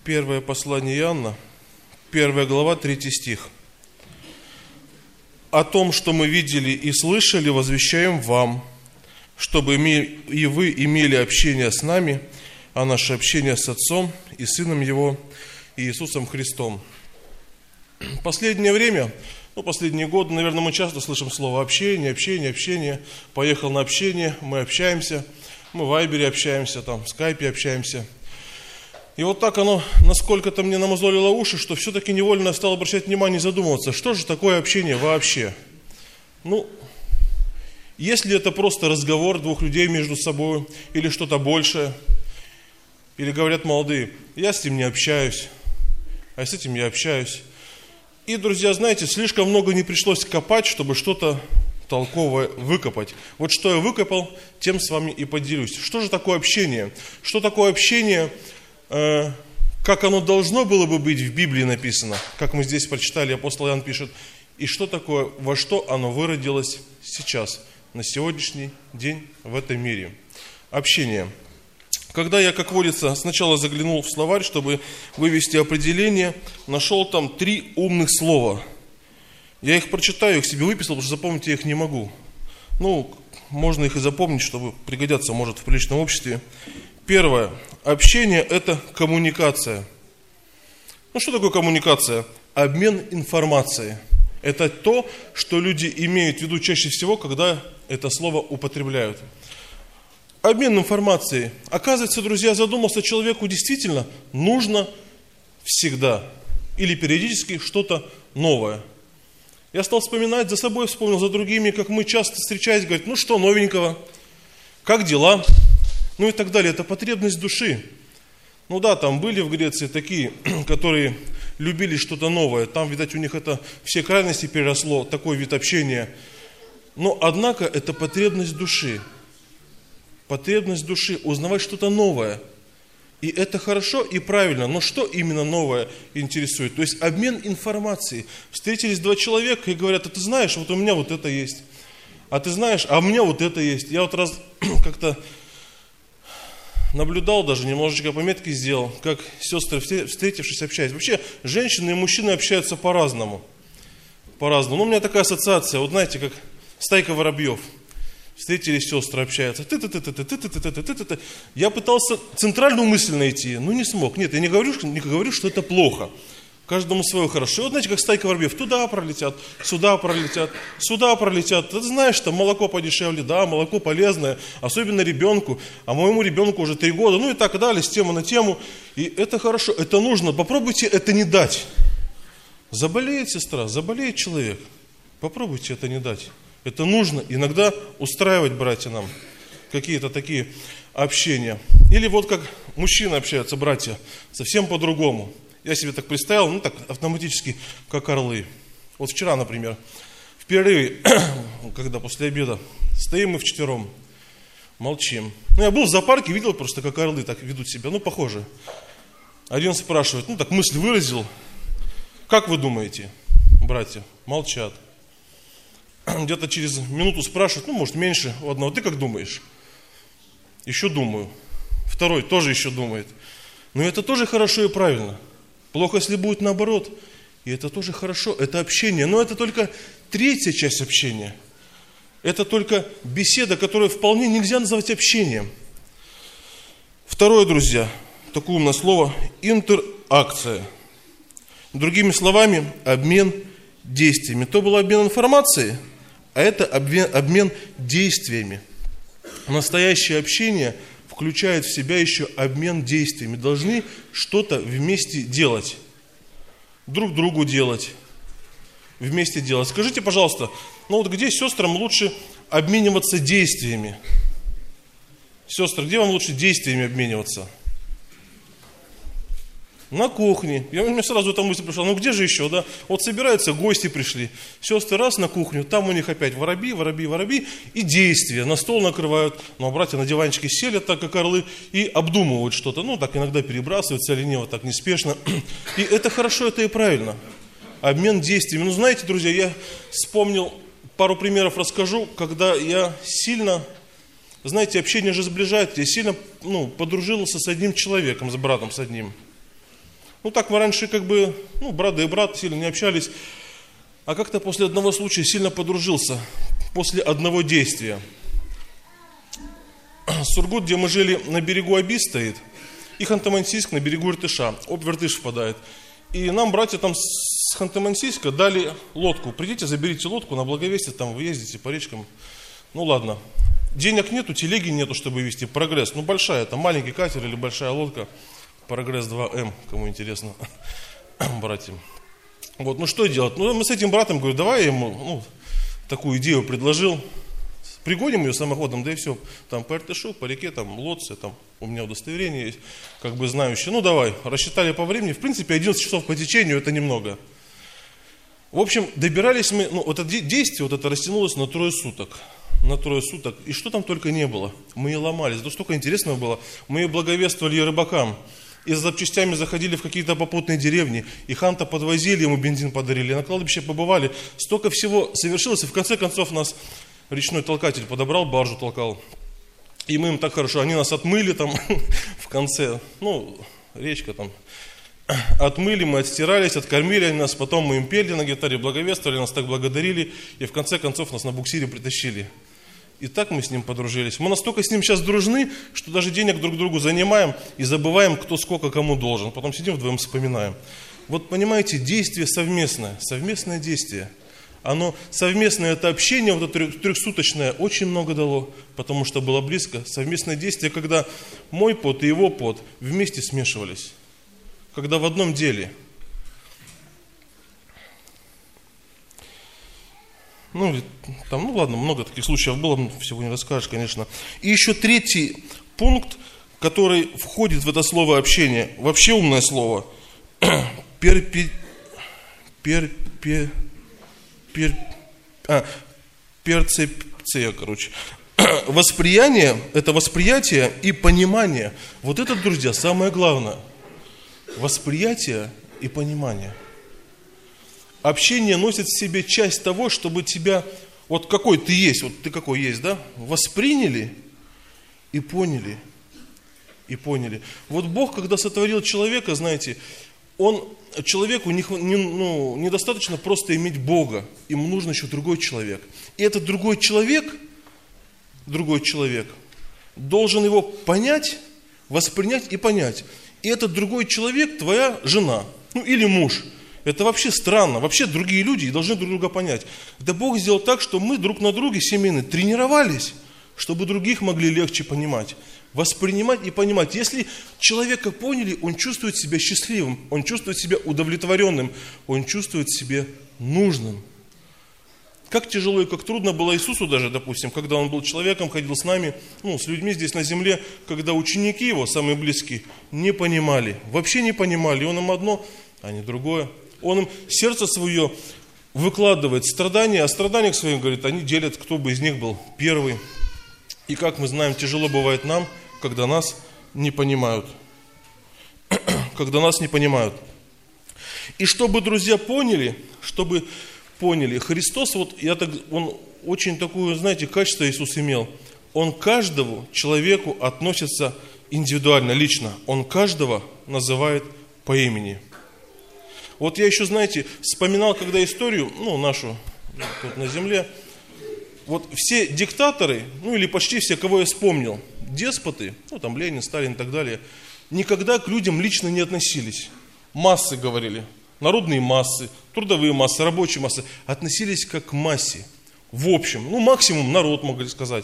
Первое послание Иоанна, 1 глава, 3 стих. «О том, что мы видели и слышали, возвещаем вам, чтобы и вы имели общение с нами, а наше общение с Отцом и Сыном Его, Иисусом Христом». Последнее время, последние годы, наверное, мы часто слышим слово общение. Поехал на общение, мы общаемся, мы в Вайбере общаемся, в Скайпе общаемся. И вот так оно насколько-то мне намозолило уши, что все-таки невольно я стал обращать внимание и задумываться, что же такое общение вообще? Если это просто разговор двух людей между собой, или что-то большее, или говорят молодые, я с ним не общаюсь, а с этим я общаюсь. И, друзья, знаете, слишком много не пришлось копать, чтобы что-то толковое выкопать. Вот что я выкопал, тем с вами и поделюсь. Что же такое общение? Что такое общение? Как оно должно было бы быть в Библии написано, как мы здесь прочитали, апостол Иоанн пишет, и что такое, во что оно выродилось сейчас, на сегодняшний день в этом мире. Общение. Когда я, как водится, сначала заглянул в словарь, чтобы вывести определение, нашел там 3 умных слова. Я их прочитаю, их себе выписал, потому что запомнить я их не могу. Можно их и запомнить, чтобы пригодятся, может, в приличном обществе. Первое. Общение – это коммуникация. Что такое коммуникация? Обмен информацией. Это то, что люди имеют в виду чаще всего, когда это слово употребляют. Обмен информацией. Оказывается, друзья, задумался человеку, действительно нужно всегда или периодически что-то новое. Я стал вспоминать, за собой вспомнил, за другими, как мы часто встречаясь, говорят, что новенького, как дела? И так далее. Это потребность души. Там были в Греции такие, которые любили что-то новое. Там, видать, у них это все крайности переросло, такой вид общения. Но, однако, это потребность души. Потребность души, узнавать что-то новое. И это хорошо и правильно. Но что именно новое интересует? То есть, обмен информацией. Встретились 2 человека и говорят, а ты знаешь, вот у меня вот это есть. А ты знаешь, а у меня вот это есть. Я вот раз как-то наблюдал, даже немножечко пометки сделал, как сестры, встретившись, общаются. Вообще, женщины и мужчины общаются по-разному. У меня такая ассоциация, вот знаете, как стайка воробьев. Встретились сестры, общаются. Я пытался центральную мысль найти, но не смог. Нет, я не говорю, что это плохо. Каждому свое хорошо. И вот знаете, как стайка воробьев, туда пролетят, сюда пролетят. Ты знаешь, там молоко подешевле, да, молоко полезное, особенно ребенку. А моему ребенку уже 3 года, и так далее, с темы на тему. И это хорошо, это нужно. Попробуйте это не дать. Заболеет сестра, заболеет человек. Попробуйте это не дать. Это нужно иногда устраивать, братья, нам какие-то такие общения. Или вот как мужчины общаются, братья, совсем по-другому. Я себе так представил, так автоматически, как орлы. Вот вчера, например, в перерыве, когда после обеда, стоим мы вчетвером, молчим. Я был в зоопарке, видел просто, как орлы так ведут себя, похоже. Один спрашивает, так мысль выразил. Как вы думаете, братья? Молчат. Где-то через минуту спрашивают, может меньше у одного, ты как думаешь? Еще думаю. Второй тоже еще думает. Но это тоже хорошо и правильно. Плохо, если будет наоборот. И это тоже хорошо, это общение. Но это только 3-я часть общения. Это только беседа, которую вполне нельзя называть общением. Второе, друзья, такое умное слово, интеракция. Другими словами, обмен действиями. То был обмен информацией, а это обмен действиями. Настоящее общение включает в себя еще обмен действиями. Должны что-то вместе делать. Друг другу делать. Вместе делать. Скажите, пожалуйста, где сестрам лучше обмениваться действиями? Сестры, где вам лучше действиями обмениваться? На кухне. У меня сразу эта мысль пришла, где же еще, да? Вот собираются, гости пришли. Сестры раз на кухню, там у них опять воробьи, и действия. На стол накрывают, а братья на диванчике сели, так как орлы, и обдумывают что-то. Так иногда перебрасываются, лениво, так неспешно. И это хорошо, это и правильно. Обмен действиями. Знаете, друзья, я вспомнил, пару примеров расскажу, когда я сильно, знаете, общение же сближает. Я сильно, подружился с одним человеком, с братом с одним. Ну так мы раньше брат и брат сильно не общались. А как-то после одного случая сильно подружился. После одного действия. Сургут, где мы жили, на берегу Оби стоит. И Ханты-Мансийск на берегу Иртыша. Об в Иртыш впадает. И нам братья там с Ханты-Мансийска дали лодку. Придите, заберите лодку на Благовестие, там вы ездите по речкам. Ну ладно. Денег нету, телеги нету, чтобы вести. Прогресс. Ну большая, там маленький катер или большая лодка. Прогресс 2М, кому интересно, братьям. Вот, ну что делать? Ну мы с этим братом, говорю, давай я ему такую идею предложил. Пригоним ее самоходом, да и все. Там по Иртышу, по реке, там лодцы, там у меня удостоверение есть, знающие. Ну давай, рассчитали по времени. В принципе, 11 часов по течению, это немного. В общем, добирались мы, это действие это растянулось на 3 суток. На 3 суток. И что там только не было. Мы и ломались. Да столько интересного было. Мы и благовествовали рыбакам. И за запчастями заходили в какие-то попутные деревни. И ханта подвозили, ему бензин подарили. На кладбище побывали. Столько всего совершилось. И в конце концов нас речной толкатель подобрал, баржу толкал. И мы им так хорошо. Они нас отмыли там в конце. Речка там. Отмыли, мы отстирались, откормили они нас. Потом мы им пели на гитаре, благовествовали, нас так благодарили. И в конце концов нас на буксире притащили. И так мы с ним подружились. Мы настолько с ним сейчас дружны, что даже денег друг другу занимаем и забываем, кто сколько кому должен. Потом сидим вдвоем, вспоминаем. Вот понимаете, действие совместное действие. Оно совместное, это общение, это 3-суточное, очень много дало, потому что было близко. Совместное действие, когда мой пот и его пот вместе смешивались. Когда в одном деле. Ладно, много таких случаев было, всего не расскажешь, конечно. И еще 3 пункт, который входит в это слово общение. Вообще умное слово. Перцепция, Восприяние, это восприятие и понимание. Вот это, друзья, самое главное. Восприятие и понимание. Общение носит в себе часть того, чтобы тебя, какой ты есть, ты какой есть, да, восприняли и поняли. Вот Бог, когда сотворил человека, знаете, человеку недостаточно просто иметь Бога, ему нужен еще другой человек. И этот другой человек должен его понять, воспринять и понять. И этот другой человек твоя жена, или муж. Это вообще странно. Вообще другие люди должны друг друга понять. Да Бог сделал так, что мы друг на друге семейно тренировались, чтобы других могли легче понимать. Воспринимать и понимать. Если человека поняли, он чувствует себя счастливым, он чувствует себя удовлетворенным, он чувствует себя нужным. Как тяжело и как трудно было Иисусу даже, допустим, когда Он был человеком, ходил с нами, с людьми здесь на земле, когда ученики Его, самые близкие, не понимали, вообще не понимали. Он им одно, а не другое. Он им сердце свое выкладывает, страдания, о страданиях своих, говорит, они делят, кто бы из них был первый. И как мы знаем, тяжело бывает нам, когда нас не понимают. Когда нас не понимают. И чтобы, друзья, поняли, Христос, Он очень такое, качество Иисус имел. Он к каждому человеку относится индивидуально, лично. Он каждого называет по имени. Вот я еще, вспоминал, когда историю, нашу, тут на земле, все диктаторы, или почти все, кого я вспомнил, деспоты, там Ленин, Сталин и так далее, никогда к людям лично не относились. Массы говорили, народные массы, трудовые массы, рабочие массы, относились как к массе, в общем, максимум народ, могли сказать.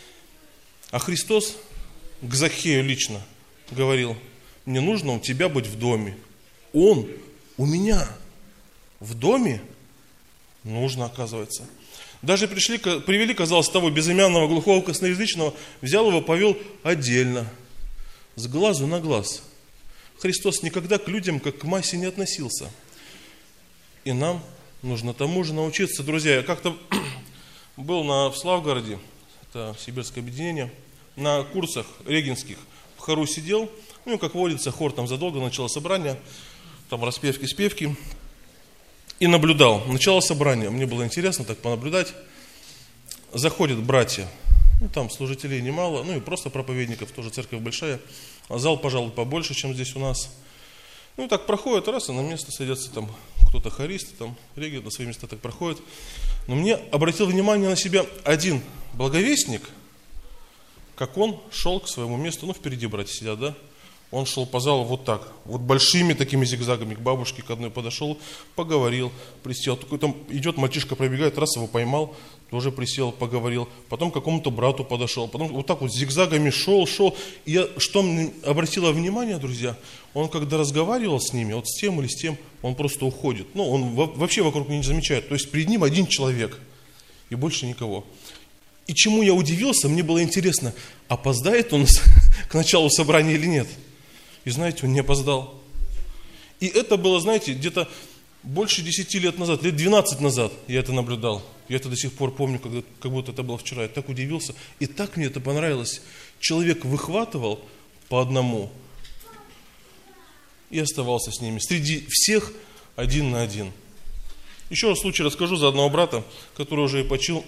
А Христос к Захею лично говорил, мне нужно у тебя быть в доме. Он у меня в доме нужно, оказывается. Даже привели, казалось, того безымянного глухого косноязычного, взял его, повел отдельно, с глазу на глаз. Христос никогда к людям, как к массе, не относился. И нам нужно тому же научиться. Друзья, я как-то был в Славгороде, это Сибирское объединение, на курсах регенских, в хору сидел, как водится, хор там задолго начало собрание, там распевки, спевки, и наблюдал. Начало собрания, мне было интересно так понаблюдать. Заходят братья, там служителей немало, и просто проповедников, тоже церковь большая. Зал, пожалуй, побольше, чем здесь у нас. Ну и так проходит, раз, и на место садятся там кто-то хорист, там регент на свои места так проходит. Но мне обратил внимание на себя один благовестник, как он шел к своему месту, ну впереди братья сидят, да? Он шел по залу вот так, вот большими такими зигзагами, к бабушке к одной подошел, поговорил, присел. Такой там идет, мальчишка пробегает, раз его поймал, тоже присел, поговорил. Потом к какому-то брату подошел, потом вот так вот зигзагами шел. И я, что мне обратило внимание, друзья, он когда разговаривал с ними, вот с тем или с тем, он просто уходит. Ну, он вообще вокруг не замечает. То есть перед ним один человек и больше никого. И чему я удивился, мне было интересно, опоздает он к началу собрания или нет. И знаете, он не опоздал. И это было, знаете, где-то больше 10 лет назад, лет 12 назад я это наблюдал. Я это до сих пор помню, как будто это было вчера. Я так удивился. И так мне это понравилось. Человек выхватывал по одному и оставался с ними. Среди всех один на один. Еще раз случай расскажу за одного брата, который уже и почил.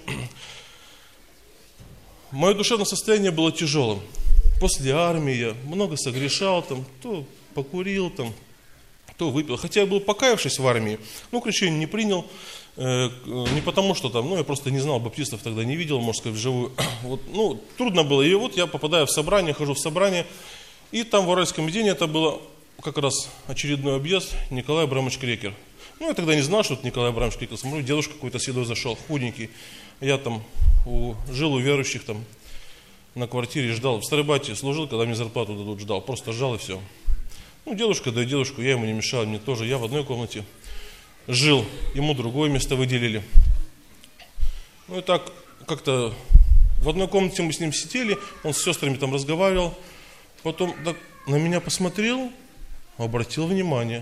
Мое душевное состояние было тяжелым. После армии я много согрешал, там, то покурил, там, то выпил. Хотя я был покаявшись в армии, но крещение не принял. Не потому что там, я просто не знал, баптистов тогда не видел, можно сказать, вживую. Вот, трудно было. И вот я попадаю в собрание, хожу в собрание. И там в Уральском Медине это было как раз очередной объезд Николай Абрамович Крекер. Я тогда не знал, что это Николай Абрамович Крекер. Смотрю, дедушка какой-то седой зашел, худенький. Я там жил у верующих там на квартире, ждал. В Старобате служил, когда мне зарплату дадут, ждал. Просто ждал и все. Дедушка, да и дедушку, я ему не мешал, мне тоже. Я в одной комнате жил, ему другое место выделили. И так как-то в одной комнате мы с ним сидели, он с сестрами там разговаривал. Потом так на меня посмотрел, обратил внимание.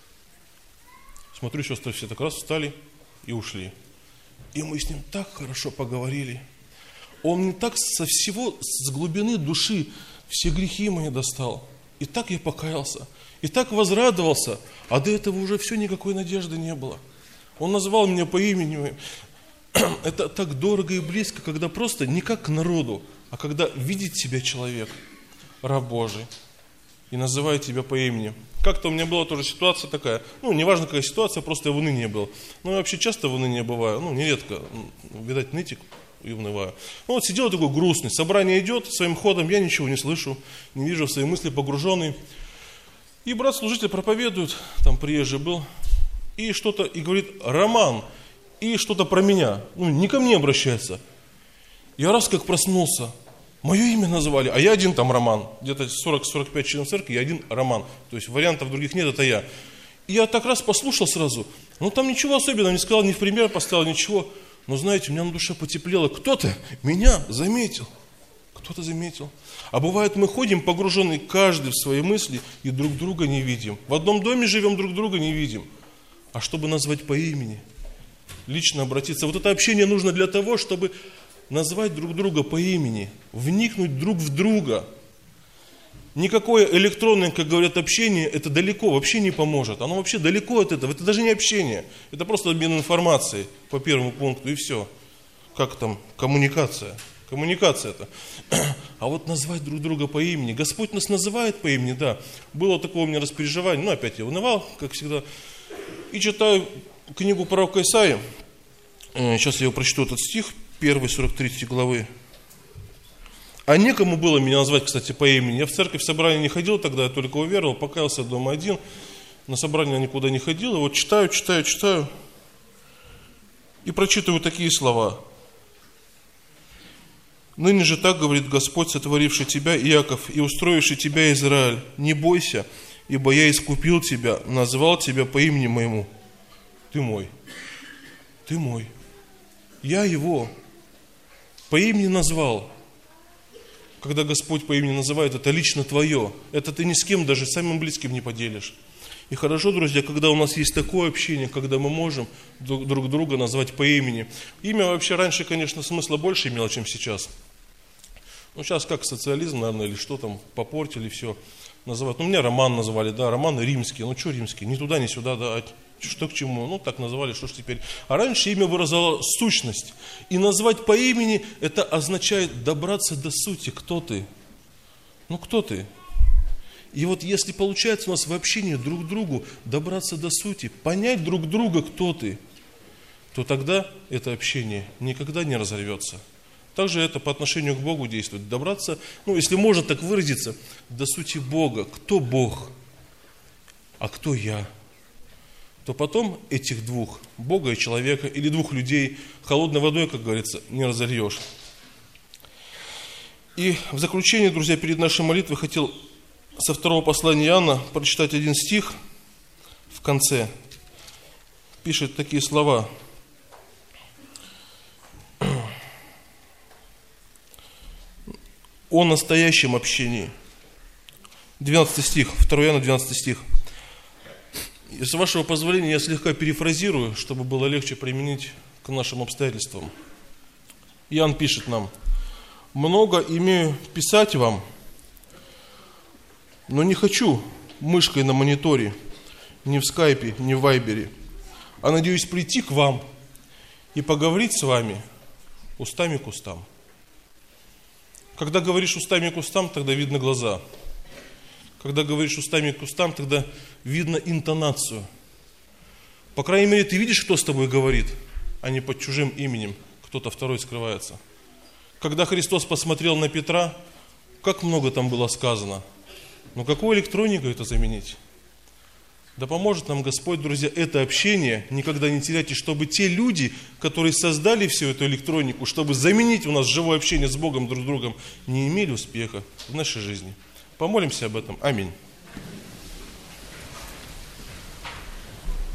Смотрю, сестры все так раз встали и ушли. И мы с ним так хорошо поговорили. Он мне так с глубины души все грехи мои достал. И так я покаялся. И так возрадовался. А до этого уже все, никакой надежды не было. Он назвал меня по имени. Это так дорого и близко, когда просто не как к народу, а когда видит тебя человек, раб Божий, и называет тебя по имени. Как-то у меня была тоже ситуация такая, неважно какая ситуация, просто я в унынии был. Я вообще часто в унынии бываю, нередко, видать, нытик и унываю. Сидел такой грустный, собрание идет своим ходом, я ничего не слышу, не вижу, в свои мысли погруженный. И брат-служитель проповедует, там приезжий был, и что-то, и говорит, Роман, и что-то про меня, не ко мне обращается. Я раз как проснулся, мое имя назвали, а я один там Роман. Где-то 40-45 членов церкви, я один Роман. То есть вариантов других нет, это я. И я так раз послушал сразу. Там ничего особенного не сказал, ни в пример поставил, ничего. Но знаете, у меня на душе потеплело. Кто-то меня заметил. Кто-то заметил. А бывает, мы ходим погруженные каждый в свои мысли и друг друга не видим. В одном доме живем, друг друга не видим. А чтобы назвать по имени, лично обратиться. Вот это общение нужно для того, чтобы назвать друг друга по имени, вникнуть друг в друга. Никакое электронное, как говорят, общение, это далеко, вообще не поможет. Оно вообще далеко от этого. Это даже не общение. Это просто обмен информацией по первому пункту и все. Как там? Коммуникация. Коммуникация это. А вот назвать друг друга по имени. Господь нас называет по имени, да. Было такое у меня распереживание. Опять я унывал, как всегда. И читаю книгу пророка Исаии. Сейчас я его прочту, этот стих. 1, 43 главы. А некому было меня назвать, кстати, по имени. Я в церковь, в собрание не ходил тогда, я только уверовал, покаялся дома один. На собрание никуда не ходил. И вот читаю. И прочитываю такие слова. «Ныне же так говорит Господь, сотворивший тебя, Иаков, и устроивший тебя, Израиль. Не бойся, ибо я искупил тебя, назвал тебя по имени моему. Ты мой. Ты мой. Я его по имени назвал». Когда Господь по имени называет, это лично твое. Это ты ни с кем, даже самым близким не поделишь. И хорошо, друзья, когда у нас есть такое общение, когда мы можем друг друга назвать по имени. Имя вообще раньше, конечно, смысла больше имело, чем сейчас. Сейчас как социализм, наверное, или что там, попортили все. Называют. Меня Роман назвали, да, Роман римский. Что римский? Ни туда, ни сюда, да. Что к чему? Так назвали, что ж теперь. А раньше имя выражало сущность. И назвать по имени, это означает добраться до сути. Кто ты? Кто ты? И вот если получается у нас в общении друг к другу добраться до сути, понять друг друга, кто ты, то тогда это общение никогда не разорвется. Также это по отношению к Богу действует. Добраться, если можно так выразиться, до сути Бога. Кто Бог, а кто я? То потом этих двух, Бога и человека, или двух людей, холодной водой, как говорится, не разольешь. И в заключение, друзья, перед нашей молитвой хотел со 2 послания Иоанна прочитать один стих в конце. Пишет такие слова. О настоящем общении. 12 стих, 2 Иоанна, 12 стих. И с вашего позволения я слегка перефразирую, чтобы было легче применить к нашим обстоятельствам. Иоанн пишет нам: «Много имею писать вам, но не хочу мышкой на мониторе, ни в скайпе, ни в вайбере, а надеюсь прийти к вам и поговорить с вами устами к устам». Когда говоришь устами к устам, тогда видно глаза. Когда говоришь устами к устам, тогда видно интонацию. По крайней мере, ты видишь, кто с тобой говорит, а не под чужим именем кто-то второй скрывается. Когда Христос посмотрел на Петра, как много там было сказано. Но какой электроникой это заменить? Да поможет нам Господь, друзья, это общение никогда не терять, и чтобы те люди, которые создали всю эту электронику, чтобы заменить у нас живое общение с Богом друг с другом, не имели успеха в нашей жизни. Помолимся об этом. Аминь.